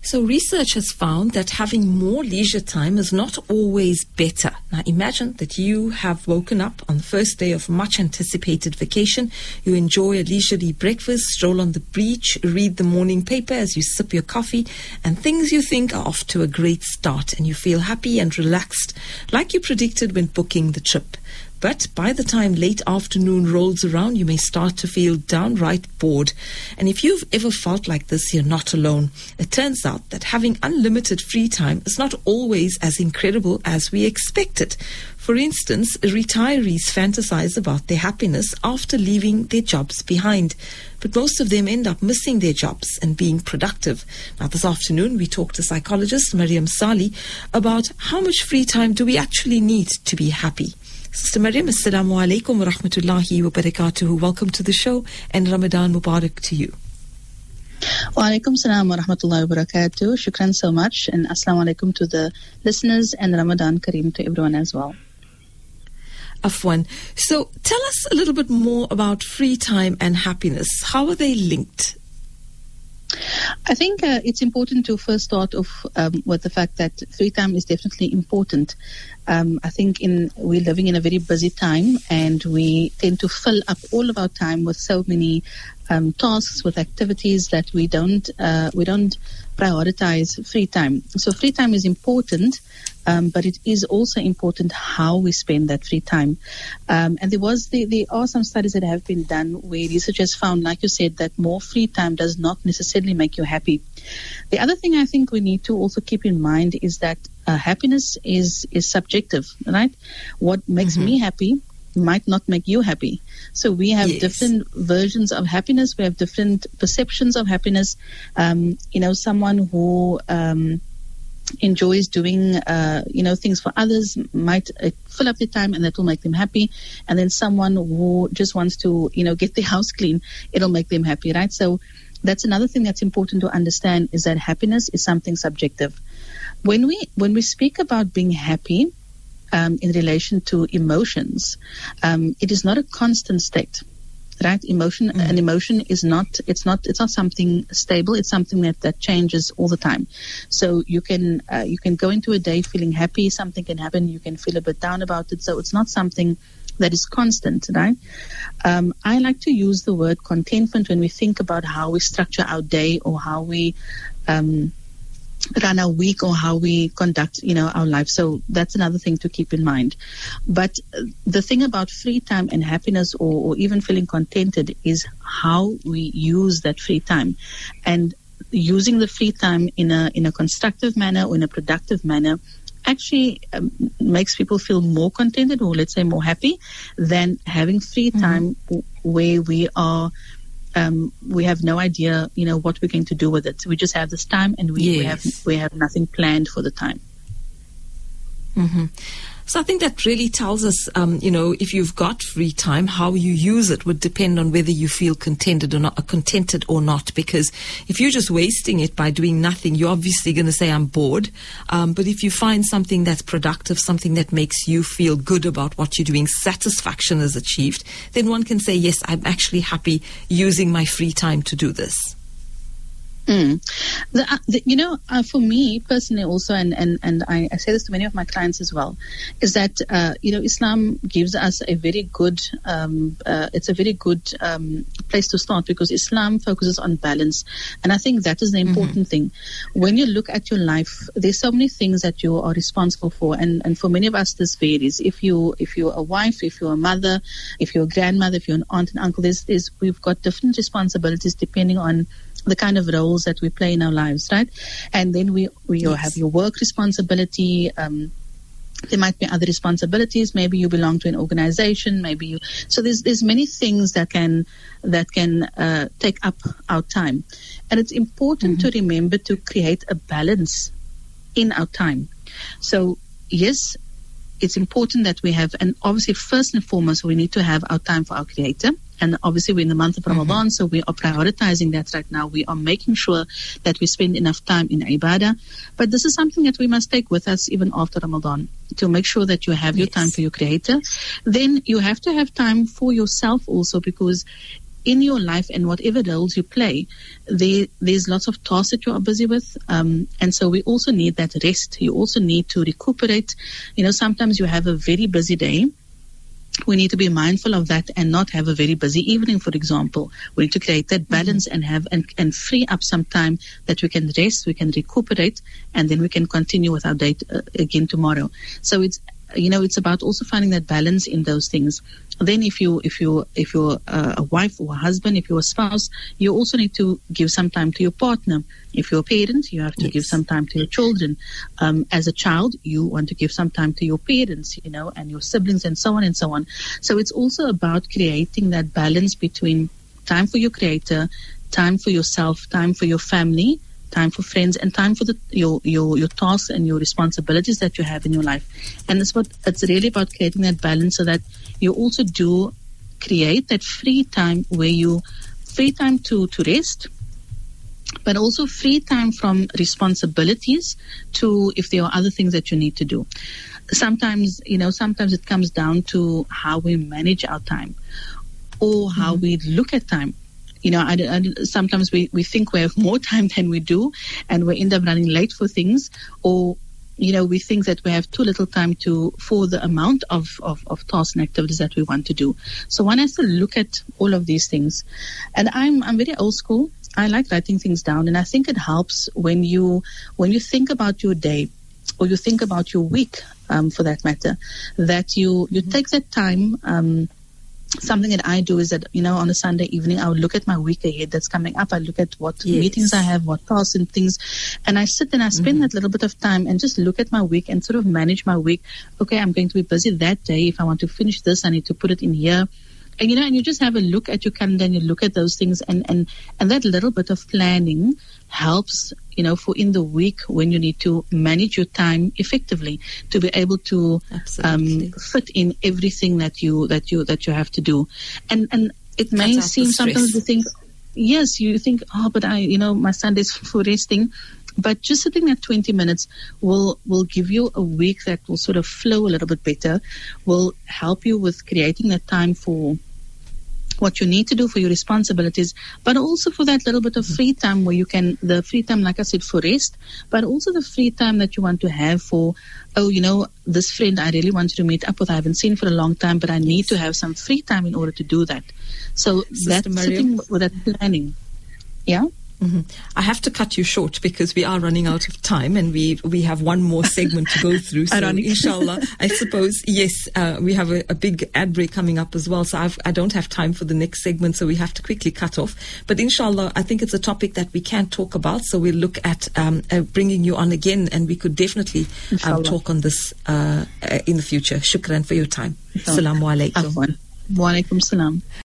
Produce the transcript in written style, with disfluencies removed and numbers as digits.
So research has found that having more leisure time is not always better. Now imagine that you have woken up on the first day of much anticipated vacation. You enjoy a leisurely breakfast, stroll on the beach, read the morning paper as you sip your coffee, and things you think are off to a great start, and you feel happy and relaxed like you predicted when booking the trip. But by the time late afternoon rolls around, you may start to feel downright bored. And if you've ever felt like this, you're not alone. It turns out that having unlimited free time is not always as incredible as we expected. For instance, retirees fantasize about their happiness after leaving their jobs behind. But most of them end up missing their jobs and being productive. Now, this afternoon, we talked to psychologist Mariam Sali about how much free time do we actually need to be happy. Sister Mariam, Assalamu alaikum wa rahmatullahi wa barakatuhu. Welcome to the show and Ramadan Mubarak to you. Wa alaikum salam wa rahmatullahi wa barakatuh. Shukran so much, and assalamu alaikum to the listeners, and Ramadan Kareem to everyone as well. Afwan. So tell us a little bit more about free time and happiness. How are they linked? I think it's important to first start off with the fact that free time is definitely important. I think we're living in a very busy time, and we tend to fill up all of our time with so many tasks, with activities that we don't prioritize free time. So free time is important, but it is also important how we spend that free time. And there are some studies that have been done where research has found, like you said, that more free time does not necessarily make you happy. The other thing I think we need to also keep in mind is that happiness is subjective, right? What makes me happy might not make you happy. So we have different versions of happiness. We have different perceptions of happiness. Someone who enjoys doing, things for others might fill up their time, and that will make them happy. And then someone who just wants to, get their house clean, it'll make them happy, right? So that's another thing that's important to understand, is that happiness is something subjective. When we speak about being happy, in relation to emotions, it is not a constant state, right? An emotion is not something stable. It's something that changes all the time. So you can go into a day feeling happy. Something can happen. You can feel a bit down about it. So it's not something that is constant, right? I like to use the word contentment when we think about how we structure our day, or how we run our week, or how we conduct, our life. So that's another thing to keep in mind. But the thing about free time and happiness, or even feeling contented, is how we use that free time. And using the free time in a constructive manner, or in a productive manner, actually makes people feel more contented, or let's say more happy, than having free time where we have no idea, what we're going to do with it. We just have this time, and we have nothing planned for the time. So I think that really tells us, if you've got free time, how you use it would depend on whether you feel contented or not. Because if you're just wasting it by doing nothing, you're obviously going to say, I'm bored. But if you find something that's productive, something that makes you feel good about what you're doing, satisfaction is achieved, then one can say, yes, I'm actually happy using my free time to do this. For me personally also, and I say this to many of my clients as well, is that, Islam gives us a very good, place to start, because Islam focuses on balance. And I think that is the important thing. When you look at your life, there's so many things that you are responsible for. And for many of us, this varies. If you're a wife, if you're a mother, if you're a grandmother, if you're an aunt and uncle, we've got different responsibilities depending on the kind of roles that we play in our lives, right? And then we have your work responsibility. There might be other responsibilities. Maybe you belong to an organization. So there's many things that can take up our time, and it's important to remember to create a balance in our time. So yes, it's important that we have, and obviously first and foremost, we need to have our time for our Creator. And obviously we're in the month of Ramadan, so we are prioritizing that right now. We are making sure that we spend enough time in ibadah. But this is something that we must take with us even after Ramadan, to make sure that you have your time for your Creator. Then you have to have time for yourself also, because in your life and whatever roles you play, there's lots of tasks that you are busy with. And so we also need that rest. You also need to recuperate. Sometimes you have a very busy day. We need to be mindful of that and not have a very busy evening, for example. We need to create that balance and have and free up some time that we can rest, we can recuperate, and then we can continue with our day again tomorrow. So it's about also finding that balance in those things. Then if you're a wife or a husband, if you're a spouse, you also need to give some time to your partner. If you're a parent, you have to give some time to your children. As a child, you want to give some time to your parents, and your siblings and so on and so on. So it's also about creating that balance between time for your Creator, time for yourself, time for your family, time for friends, and time for your tasks and your responsibilities that you have in your life. And it's really about creating that balance so that you also do create that free time free time to rest, but also free time from responsibilities to if there are other things that you need to do. Sometimes it comes down to how we manage our time or how we look at time. Sometimes we think we have more time than we do, and we end up running late for things, or we think that we have too little time for the amount of tasks and activities that we want to do. So one has to look at all of these things. And I'm very old school. I like writing things down, and I think it helps when you think about your day, or you think about your week, for that matter, that you take that time. Something that I do is that, on a Sunday evening, I would look at my week ahead that's coming up. I look at what meetings I have, what tasks and things. And I sit and I spend that little bit of time and just look at my week and sort of manage my week. Okay, I'm going to be busy that day. If I want to finish this, I need to put it in here. And, and you just have a look at your calendar and you look at those things. And that little bit of planning helps, for in the week when you need to manage your time effectively to be able to fit in everything that you have to do. And it may seem sometimes you think, but my Sunday's for resting. But just sitting at 20 minutes will give you a week that will sort of flow a little bit better, will help you with creating that time for what you need to do for your responsibilities, but also for that little bit of free time where the free time, like I said, for rest, but also the free time that you want to have for, this friend I really wanted to meet up with, I haven't seen for a long time, but I need to have some free time in order to do that. So that's sitting with that planning. Yeah? Mm-hmm. I have to cut you short because we are running out of time and we have one more segment to go through. So inshallah, I suppose, yes, we have a big ad break coming up as well. So I don't have time for the next segment, so we have to quickly cut off. But inshallah, I think it's a topic that we can talk about. So we'll look at bringing you on again, and we could definitely talk on this in the future. Shukran for your time. Assalamu alaikum. Wa alaikum salam.